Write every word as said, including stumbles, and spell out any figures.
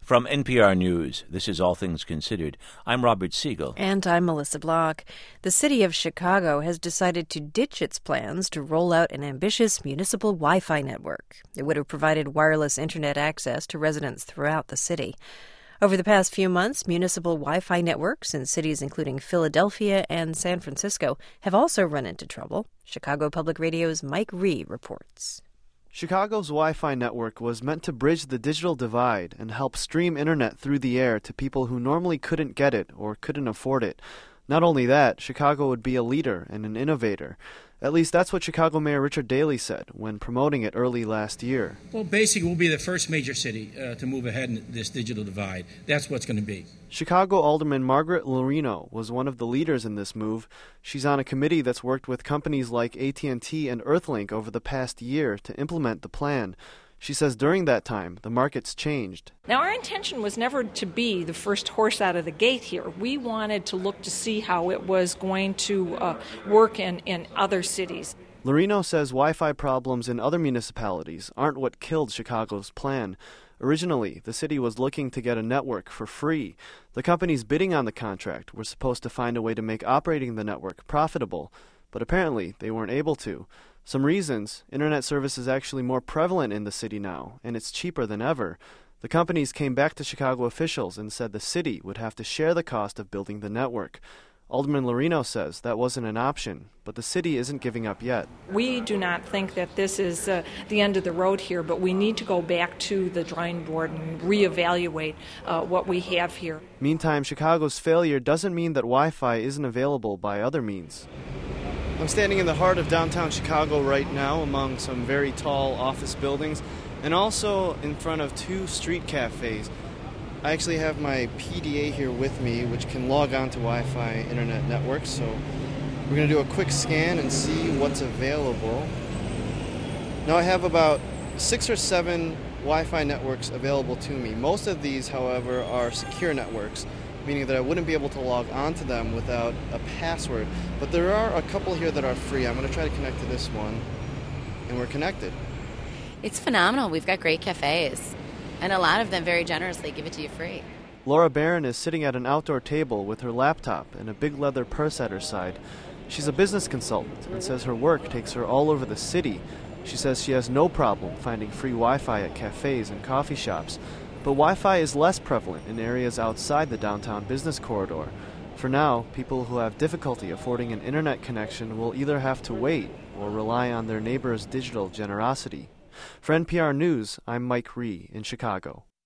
From N P R News, this is All Things Considered. I'm Robert Siegel. And I'm Melissa Block. The city of Chicago has decided to ditch its plans to roll out an ambitious municipal Wi-Fi network. It would have provided wireless internet access to residents throughout the city. Over the past few months, municipal Wi-Fi networks in cities including Philadelphia and San Francisco have also run into trouble. Chicago Public Radio's Mike Rhee reports. Chicago's Wi-Fi network was meant to bridge the digital divide and help stream internet through the air to people who normally couldn't get it or couldn't afford it. Not only that, Chicago would be a leader and an innovator. At least that's what Chicago Mayor Richard Daley said when promoting it early last year. Well, basically, we'll be the first major city uh, to move ahead in this digital divide. That's what's going to be. Chicago Alderman Margaret Lorino was one of the leaders in this move. She's on a committee that's worked with companies like A T and T and Earthlink over the past year to implement the plan. She says during that time, the market's changed. Now, our intention was never to be the first horse out of the gate here. We wanted to look to see how it was going to uh, work in, in other cities. Lorino says Wi-Fi problems in other municipalities aren't what killed Chicago's plan. Originally, the city was looking to get a network for free. The companies bidding on the contract were supposed to find a way to make operating the network profitable, but apparently they weren't able to. Some reasons: internet service is actually more prevalent in the city now, and it's cheaper than ever. The companies came back to Chicago officials and said the city would have to share the cost of building the network. Alderman Lorino says that wasn't an option, but the city isn't giving up yet. We do not think that this is uh, the end of the road here, but we need to go back to the drawing board and reevaluate uh, what we have here. Meantime, Chicago's failure doesn't mean that Wi-Fi isn't available by other means. I'm standing in the heart of downtown Chicago right now among some very tall office buildings and also in front of two street cafes. I actually have my P D A here with me, which can log on to Wi-Fi internet networks, so we're going to do a quick scan and see what's available. Now I have about six or seven Wi-Fi networks available to me. Most of these, however, are secure networks, meaning that I wouldn't be able to log on to them without a password. But there are a couple here that are free. I'm going to try to connect to this one, and we're connected. It's phenomenal. We've got great cafes, and a lot of them very generously give it to you free. Laura Barron is sitting at an outdoor table with her laptop and a big leather purse at her side. She's a business consultant and says her work takes her all over the city. She says she has no problem finding free Wi-Fi at cafes and coffee shops. But Wi-Fi is less prevalent in areas outside the downtown business corridor. For now, people who have difficulty affording an internet connection will either have to wait or rely on their neighbors' digital generosity. For N P R News, I'm Mike Rhee in Chicago.